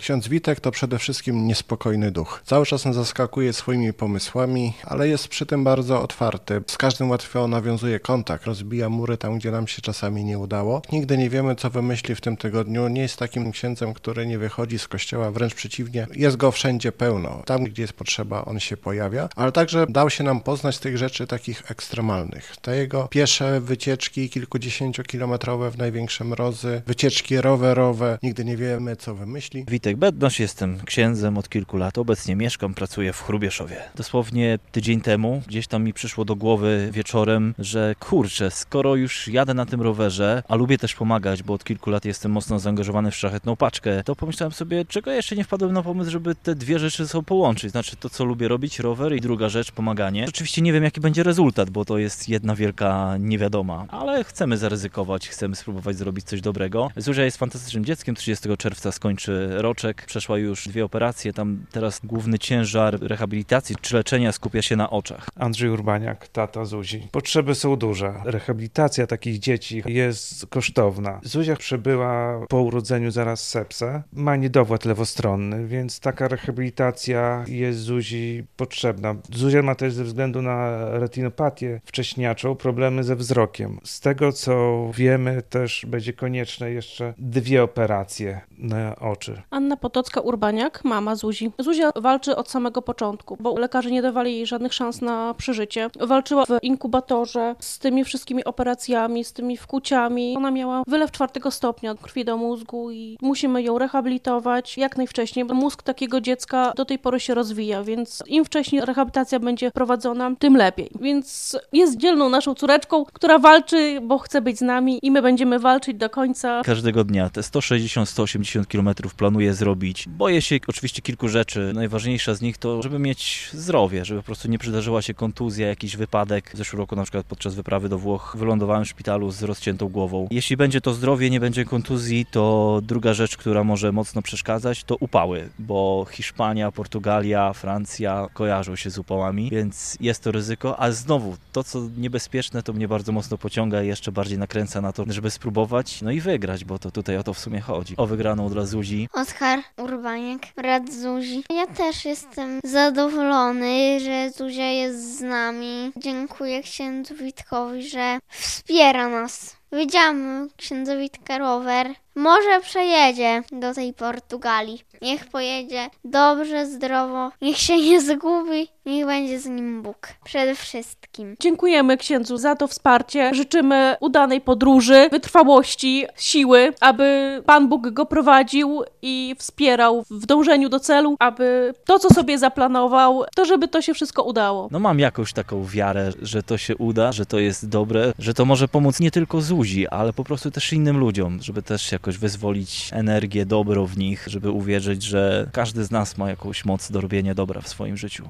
Ksiądz Witek to przede wszystkim niespokojny duch. Cały czas nas zaskakuje swoimi pomysłami, ale jest przy tym bardzo otwarty. Z każdym łatwo nawiązuje kontakt, rozbija mury tam, gdzie nam się czasami nie udało. Nigdy nie wiemy, co wymyśli w tym tygodniu. Nie jest takim księdzem, który nie wychodzi z kościoła, wręcz przeciwnie. Jest go wszędzie pełno. Tam, gdzie jest potrzeba, on się pojawia, ale także dał się nam poznać tych rzeczy takich ekstremalnych. Te jego piesze wycieczki kilkudziesięciokilometrowe w największe mrozy, wycieczki rowerowe. Nigdy nie wiemy, co wymyśli. Witek Bednosz, jestem księdzem od kilku lat. Obecnie mieszkam, pracuję w Hrubieszowie. Dosłownie tydzień temu gdzieś tam mi przyszło do głowy wieczorem, że kurczę, skoro już jadę na tym rowerze, a lubię też pomagać, bo od kilku lat jestem mocno zaangażowany w Szlachetną Paczkę, to pomyślałem sobie, czego jeszcze nie wpadłem na pomysł, żeby te dwie rzeczy ze sobą połączyć. Znaczy to, co lubię robić, rower, i druga rzecz, pomaganie. Oczywiście nie wiem, jaki będzie rezultat, bo to jest jedna wielka niewiadoma, ale chcemy zaryzykować, chcemy spróbować zrobić coś dobrego. Zuzia jest fantastycznym dzieckiem, 30 czerwca skończy roczek, przeszła już 2 operacje, tam teraz główny ciężar rehabilitacji czy leczenia skupia się na oczach. Andrzej Urbaniak, tata Zuzi. Potrzeby są duże. Rehabilitacja takich dzieci jest kosztowna. Zuzia przebyła po urodzeniu zaraz sepsę. Ma niedowład lewostronny, więc taka rehabilitacja jest Zuzi potrzebna. Zuzia ma też ze względu na retinopatię wcześniaczą problemy ze wzrokiem. Z tego, co wiemy, też będzie konieczne jeszcze 2 operacje na oczy. Anna Potocka-Urbaniak, mama Zuzi. Zuzia walczy od samego początku, bo lekarze nie dawali jej żadnych szans na przeżycie. Walczyła w inkubatorze z tymi wszystkimi operacjami, z tymi wkłuciami. Ona miała wylew 4. stopnia krwi do mózgu i musimy ją rehabilitować jak najwcześniej, bo mózg takiego dziecka do tej pory się rozwija, więc im wcześniej rehabilitacja będzie prowadzona, tym lepiej. Więc jest dzielną naszą córeczką, która walczy, bo chce być z nami i my będziemy walczyć do końca. Każdego dnia te 160-180 km planuję zrobić. Boję się oczywiście kilku rzeczy. Najważniejsza z nich to, żeby mieć zdrowie, żeby po prostu nie przydarzyła się kontuzja, jakiś wypadek. W zeszłym roku na przykład podczas wyprawy do Włoch wylądowałem w szpitalu z rozciętą głową. Jeśli będzie to zdrowie, nie będzie kontuzji, to druga rzecz, która może mocno przeszkadzać, to upały, bo Hiszpania, Portugalia, Francja kojarzą się z upałami, więc jest to ryzyko, a znowu to, co niebezpieczne, to mnie bardzo mocno pociąga i jeszcze bardziej nakręca na to, żeby spróbować, no i wygrać, bo to tutaj o to w sumie chodzi. O wygraną dla Zuzi. Oskar Urbaniak, brat Zuzi. Ja też jestem zadowolony, że Zuzia jest z nami. Dziękuję księdzu Witkowi, że wspiera nas. Wiedziałam księdza Witka rower. Może przejedzie do tej Portugalii. Niech pojedzie dobrze, zdrowo. Niech się nie zgubi. Niech będzie z nim Bóg. Przede wszystkim. Dziękujemy księdzu za to wsparcie. Życzymy udanej podróży, wytrwałości, siły, aby Pan Bóg go prowadził i wspierał w dążeniu do celu, aby to, co sobie zaplanował, to żeby to się wszystko udało. No mam jakąś taką wiarę, że to się uda, że to jest dobre, że to może pomóc nie tylko Zuzi, ale po prostu też innym ludziom, żeby też jakoś wyzwolić energię, dobro w nich, żeby uwierzyć, że każdy z nas ma jakąś moc do robienia dobra w swoim życiu.